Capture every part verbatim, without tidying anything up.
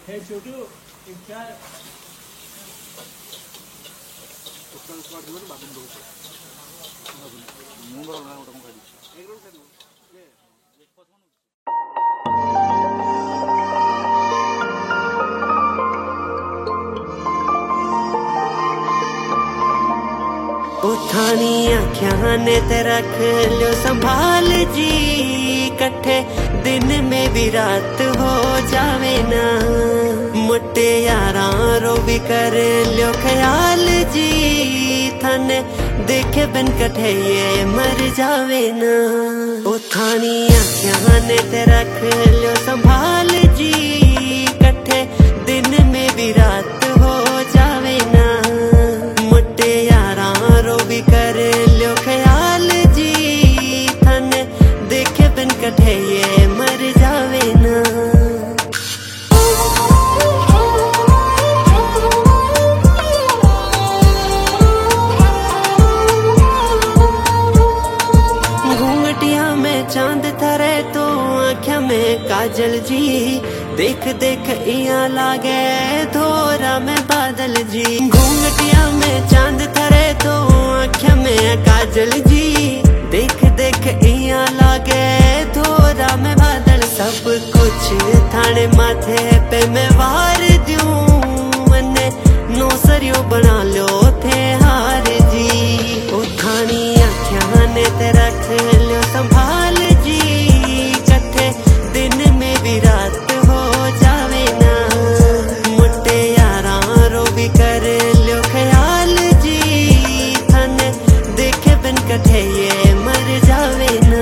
हे छोटू एक चाय उसका उसका जो है बाथरूम दो मुंह वाला उठा मुंह खाली एक रोल कर दो ये ब्रेकफास्ट उठानी आँखियाँ ने ते रख लो संभाल जी, कट्ठे दिन में भी रात हो जावे ना। मुट्टे यारा रो भी कर लो ख्याल जी, थाने देखे बिन कट्ठे ये मर जावे ना। उठानी आँखियाँ ने ते रख लो संभाल जी, कट्ठे दिन में भी रात हो जावे ना। मुट्टे यारा रो भी कर लो ख्याल जी, थाने देखे बिन कट्ठे ये मर जावे ना। घूंघटिया में चांद थरे तो आँखिया में काजल जी, देख देख इया लागे धोरा में बादल जी। घूंघटिया में चांद थरे तो आँखिया में काजल जी, देख देख इया लागे धोरा में बादल। सब कुछ थाने माथे पे मैं वार दूं, मने नो सरियो बना लो थे हार जी। ओ थानी आँखियाँ ने ते रख लो संभाल जी, कट्ठे दिन में भी रात हो जावे ना। मुट्टे यारा रो भी कर लो ख्याल जी, थाने देखे बिन कट्ठे ये मर जावे ना।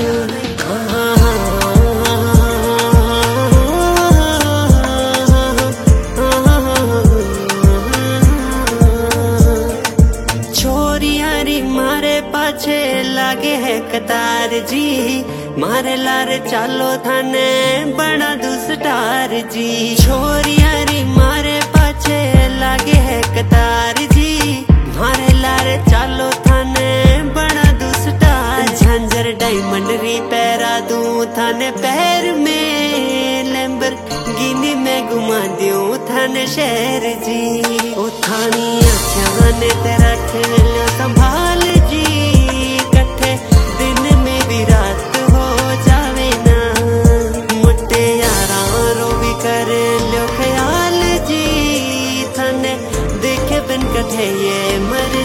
छोरियारी मारे पाछे लागे है कतार जी, मारे लारे चालो थाने बना दू स्टार जी। छोरियारी मारे पाछे लागे है कतार जी, मारे लारे चालो थाने बना दू स्टार। झांझर डायमंड री पैरा दूं थाने पैर में, लैम्बोर्गिनी में घुमा दूं थाने शहर जी। ओ थानी आँखियाँ ने ते रख लो संभाल जी, कट्ठे दिन में भी रात हो जावे ना। मुट्टे यारा रो भी कर लो ख्याल जी, थाने देखे बिन कट्ठे ये मर